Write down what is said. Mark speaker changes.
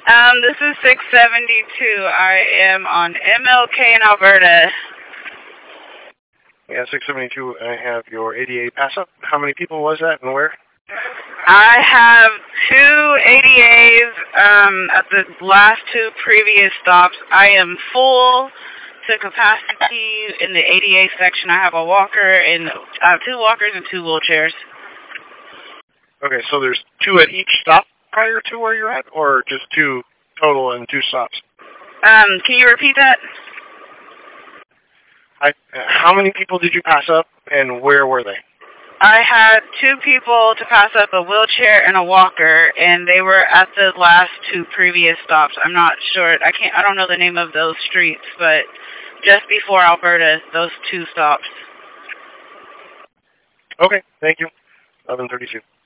Speaker 1: This is 672. I am on MLK in Alberta.
Speaker 2: Yeah, 672. I have your 88 pass up. How many people was that and where?
Speaker 1: I have two ADAs at the last two previous stops. I am full to capacity in the ADA section. I have a walker and two walkers and two wheelchairs.
Speaker 2: Okay, so there's two at each stop prior to where you're at, or just two total and two stops?
Speaker 1: Can you repeat that?
Speaker 2: How many people did you pass up, and where were they?
Speaker 1: I had two people to pass up, a wheelchair and a walker, and they were at the last two previous stops. I'm not sure. I don't know the name of those streets, but just before Alberta, those two stops.
Speaker 2: Okay, thank you. 11:32.